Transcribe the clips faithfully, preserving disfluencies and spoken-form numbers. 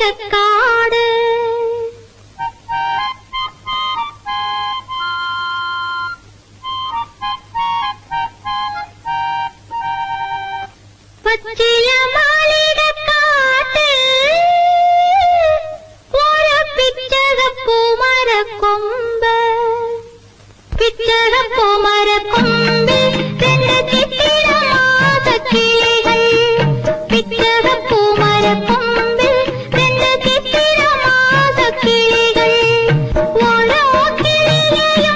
മാളികക്കാട് പച്ചില മാളികക്കാട്ടിൽ ഒരു പിച്ചകപ്പൂമരക്കൊമ്പ് പിച്ചകപ്പൂമരക്കൊമ്പ് രണ്ട് ചിത്തിരമാസക്കിളികൾ പിച്ചകപ്പൂമരക്കൊമ്പിൽ രണ്ട് ചിത്തിരമാസക്കിളികൾ ഓരോ കിളിയെയും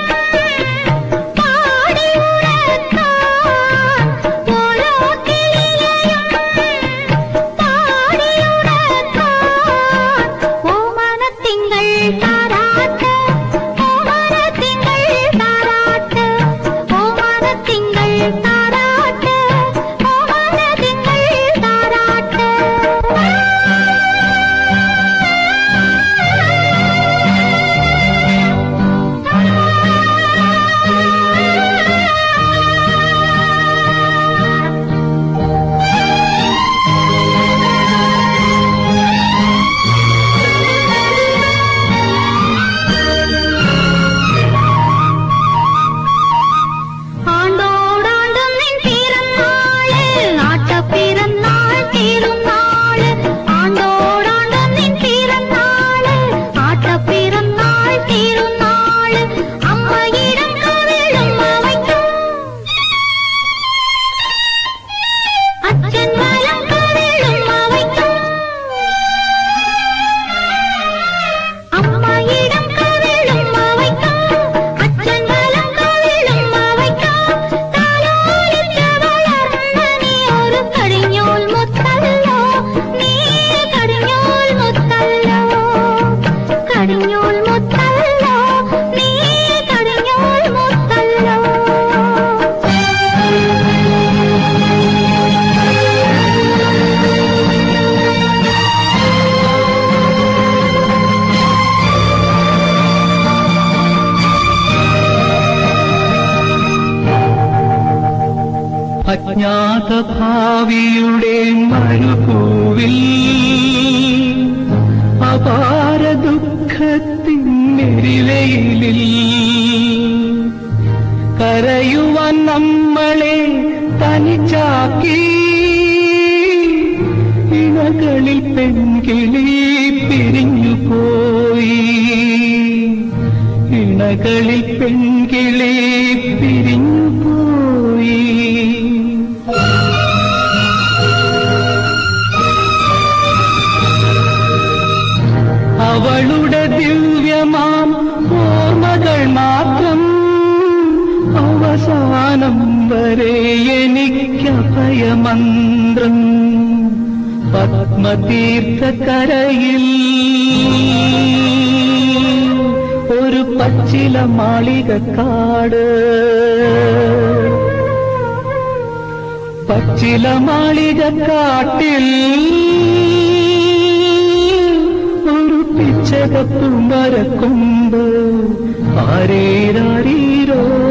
പാടി ഉറക്കാൻ ഓരോ കിളിയെയും പാടി ഉറക്കാൻ ഓമനത്തിങ്കൾ താരാട്ട് ഓമനത്തിങ്കൾ താരാട്ട് ഓമനത്തിങ്കൾ താരാട്ട് ഓമനത്തിങ്കൾ താരാട്ട് ആണ്ടോടാണ്ടും നിൻ പിറന്നാള് ആട്ടപ്പിറന്നാൾ തിരുനാള് ആണ്ടോടാണ്ടും നിൻ പിറന്നാള് ആട്ടപ്പിറന്നാൾ തിരുനാള് അമ്മയിടം കവിളുമ്മ വയ്ക്കും അച്ഛൻ വലം കവിളുമ്മ വയ്ക്കും അമ്മയിടം കവിളുമ്മ വയ്ക്കും അച്ഛൻ വലം കവിളുമ്മ വയ്ക്കും താലോലിച്ച് വളർന്ന നീ ഒരു കടിഞ്ഞൂൽ മുത്തല്ലോ നീ കടിഞ്ഞൂൽ മുത്തല്ലോ കടിഞ്ഞൂൽ മുത്തല്ലോ നീ കടിഞ്ഞൂൽ മുത്തല്ലോ അജ്ഞാത ഭാവിയുടെ മരുഭൂവിൽ അപാര ദുഃഖത്തിനെരിവയിലിൽ കരയുവാൻ നമ്മളെ തനിച്ചാക്കി ഇണകളിൽ പെൺകിളി പിരിഞ്ഞുപോയി ഇണകളിൽ പെൺകിളി പിരിഞ്ഞുപോയി അവളുടെ ദിവ്യമാം ഓർമ്മകൾ മാത്രം അവസാനം വരെ എനിക്കഭയമന്ത്രം പത്മതീർത്ഥക്കരയിൽ ഒരു പച്ചില മാളികക്കാട് പച്ചില മാളികക്കാട്ടിൽ ഒരു പിച്ചകപ്പൂമരക്കൊമ്പ് ആരേരാരീരോ